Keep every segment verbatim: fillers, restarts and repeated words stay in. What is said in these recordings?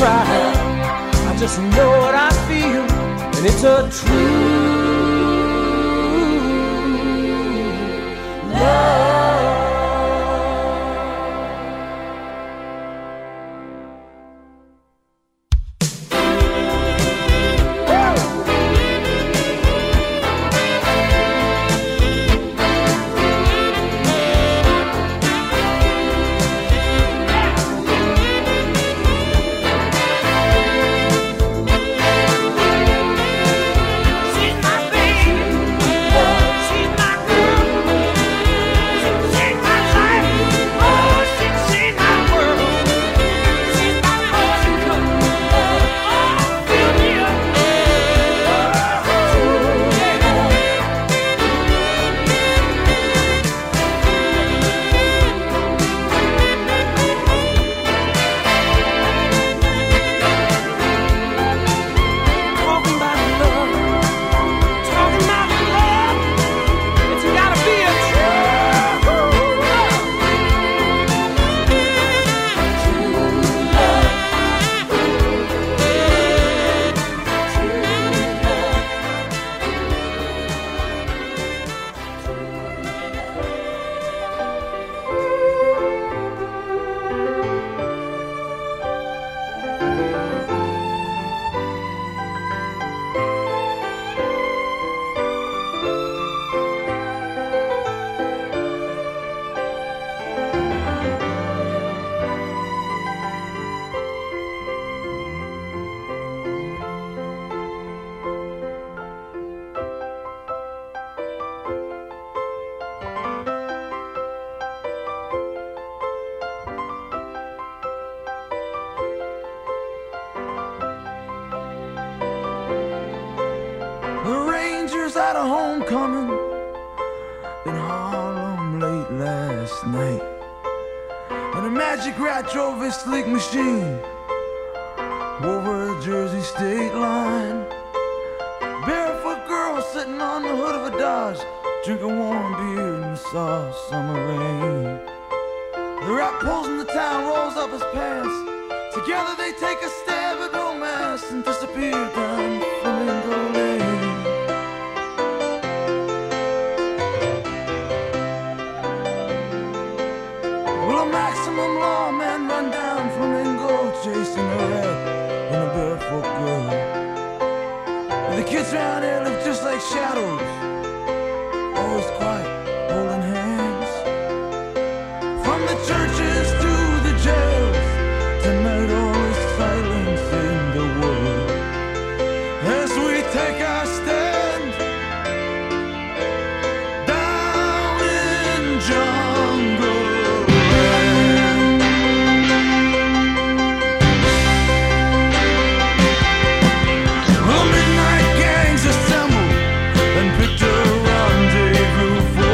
cry. I just know what I feel, and it's a true love. At a homecoming in Harlem late last night, and a magic rat drove his sleek machine over a Jersey state line. Barefoot girl sitting on the hood of a Dodge, drinking warm beer in the soft summer rain. The rat pulls in the town, rolls up his pants. Together they take a stab at romance and disappear down Flamingo Lane. Maximum lawman run down Flamingo, chasing a rat and a barefoot girl. The kids around here look just like shadows, always quiet, holding hands. From the churches to the jails, tonight all is silence in the world. As we take our stand down in jungle. Midnight gangs assemble and picked a rendezvous for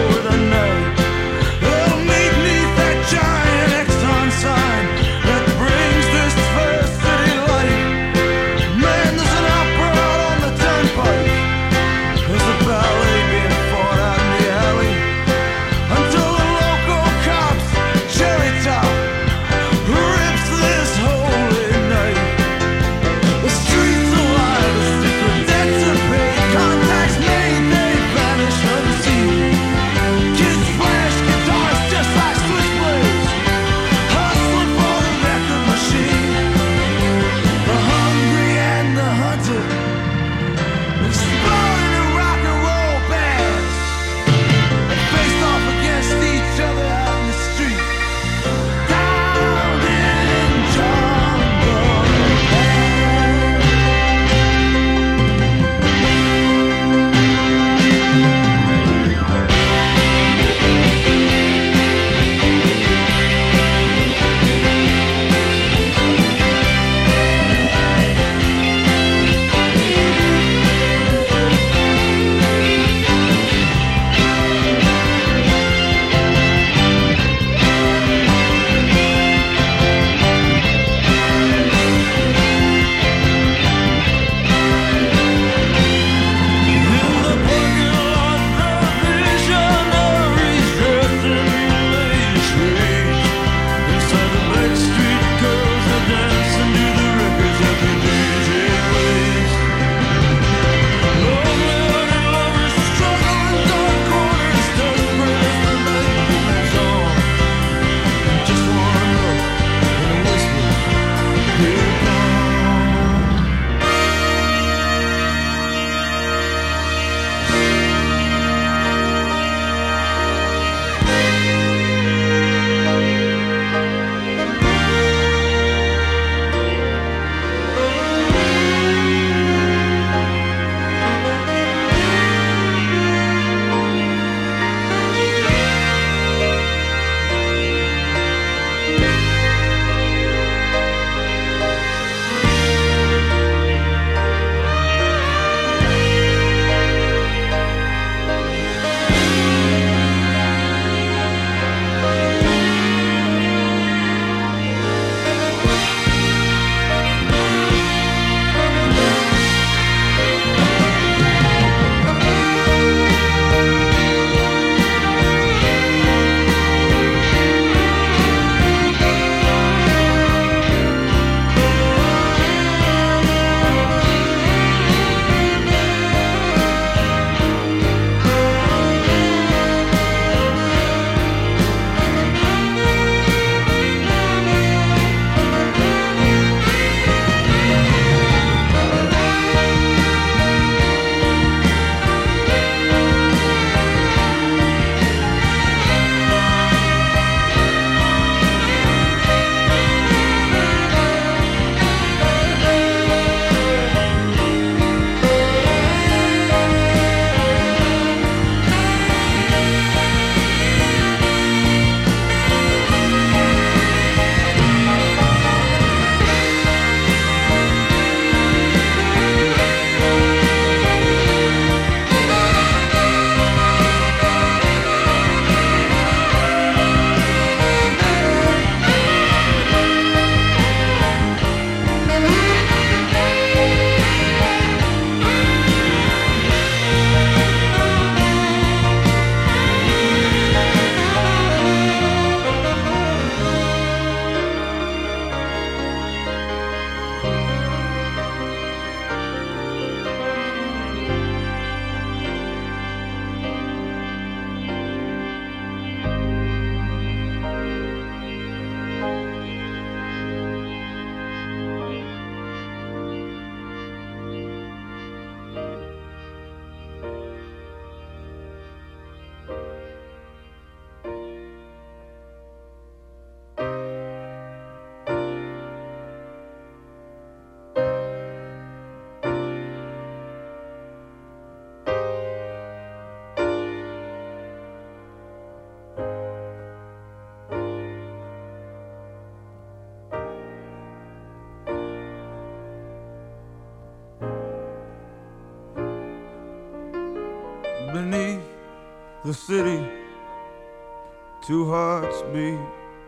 the city, two hearts beat,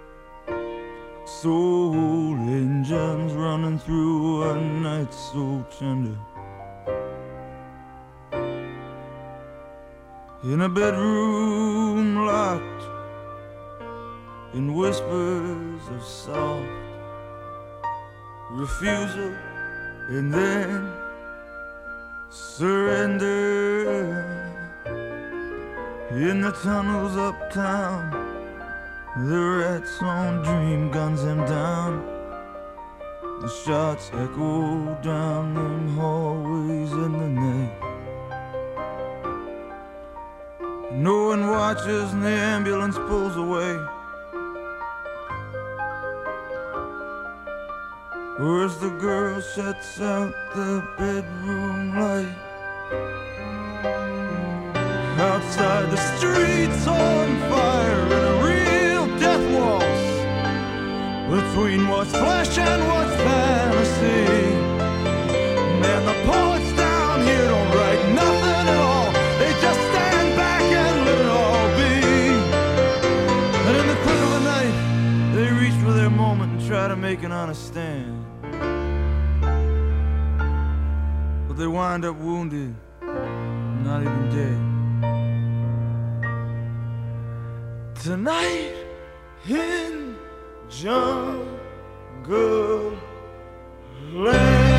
soul engines running through a night so tender. In a bedroom locked in whispers of soft refusal and then surrender. In the tunnels uptown, the rat's own dream guns him down. The shots echo down them hallways in the night. No one watches and the ambulance pulls away. Or as the girl shuts out the bedroom light. Outside the streets on fire in a real death waltz between what's flesh and what's fantasy. Man, the poets down here don't write nothing at all. They just stand back and let it all be. And in the quick of the night, they reach for their moment and try to make an honest stand. But they wind up wounded, not even dead. Tonight in Jungle Land.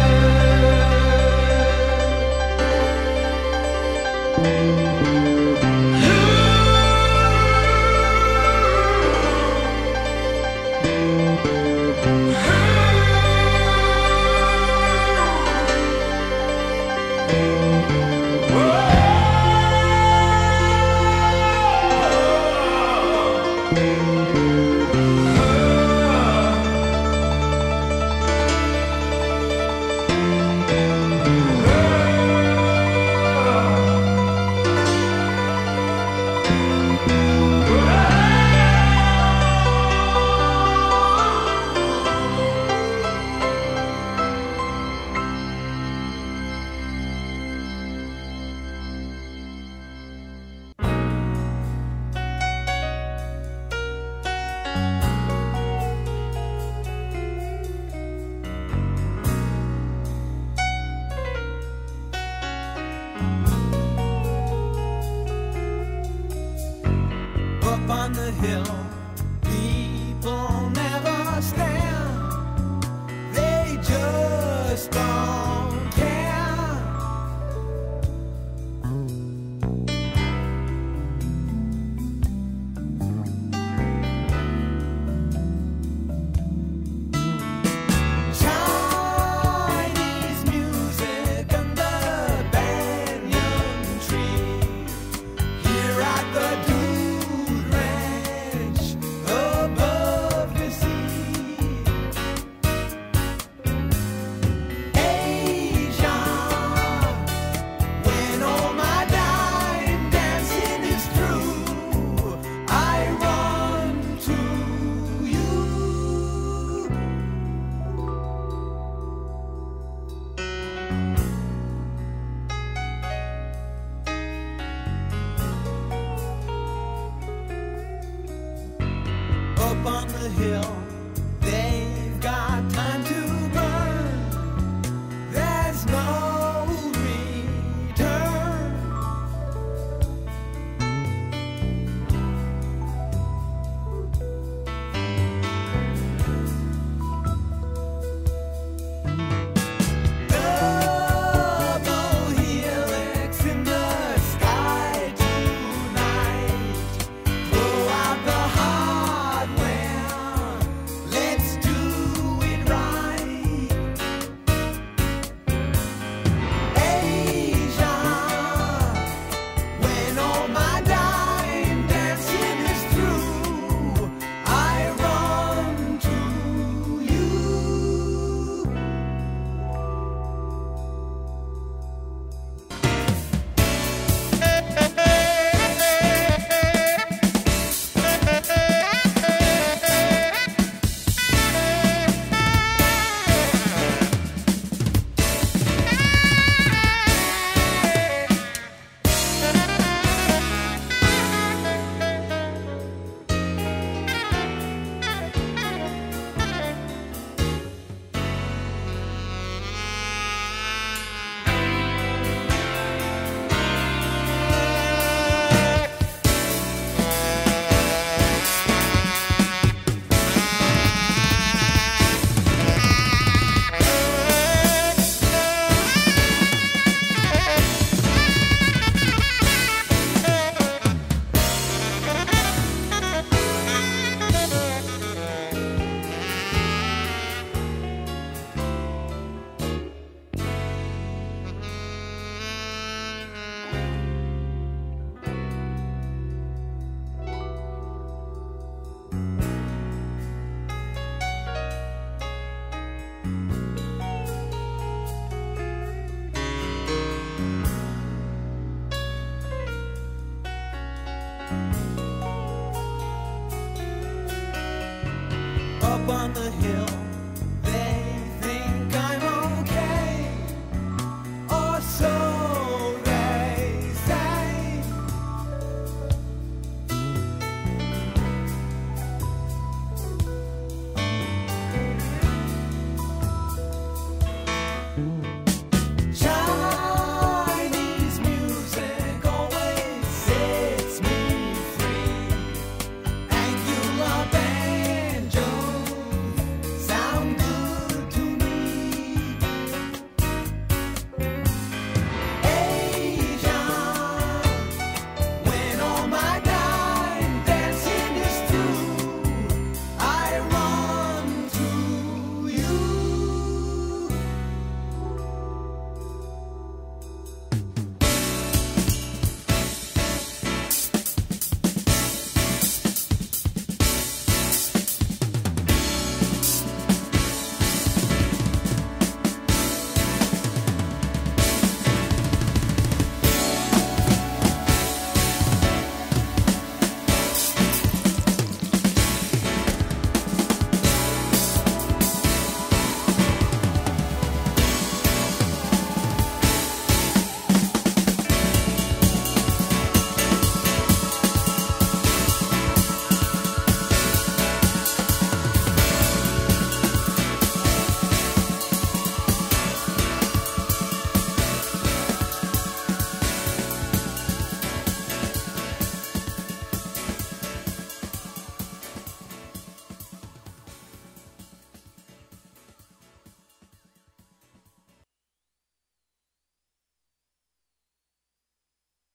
on the hill.